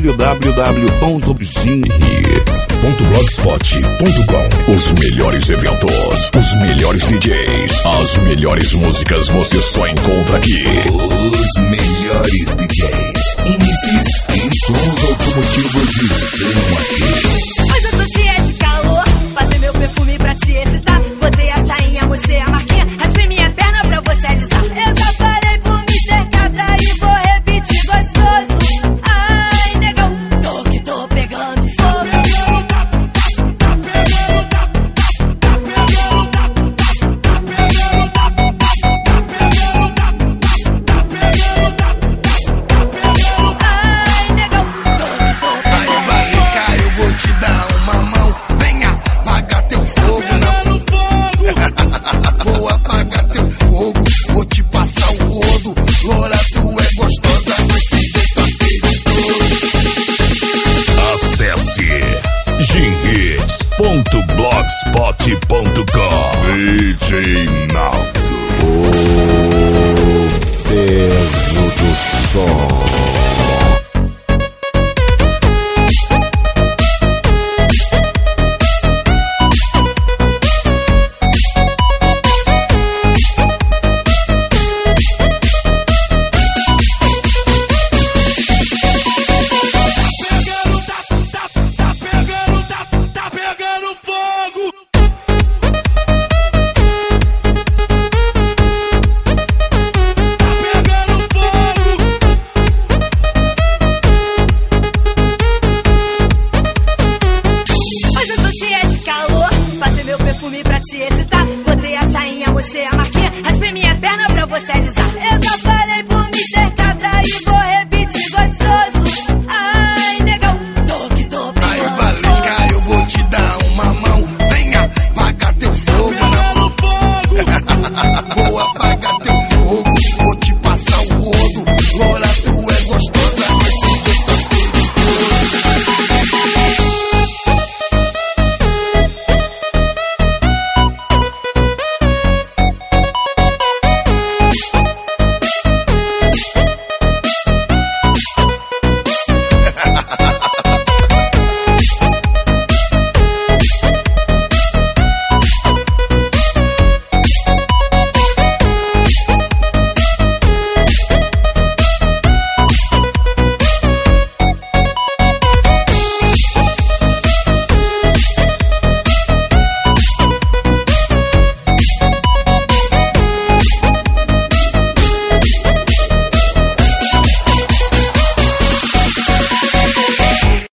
www.ginhits.blogspot.com. Os melhores eventos, os melhores DJs, as melhores músicas você só encontra aqui. Os melhores DJs, MCs e sons automotivos estão aqui. Hoje eu tô cheia de calor, passei meu perfume pra te excitar. Botei a sainha, mostrei a marquinha, raspei minha perna pra você alisar. Eu já parei por me cercar e vou repetir gostoso. Ai, negão, tô que tô pegando fogo. Ai, negão, tô que tô pegando fogo. Aí, Valesca, eu vou te dar uma mão. Venha apagar teu fogo, não. Vou apagar teu fogo, vou te passar o rodo. Loura, tu é gostosa, com esse jeito apetitoso. Acesse ginhits.blogspot.com. DJ Naldo, o peso do som. Tá pegando fogo! Tá pegando fogo! Hoje eu tô cheia de calor, passei meu perfume pra te excitar. Botei a sainha, mostrei a marquinha, raspei minha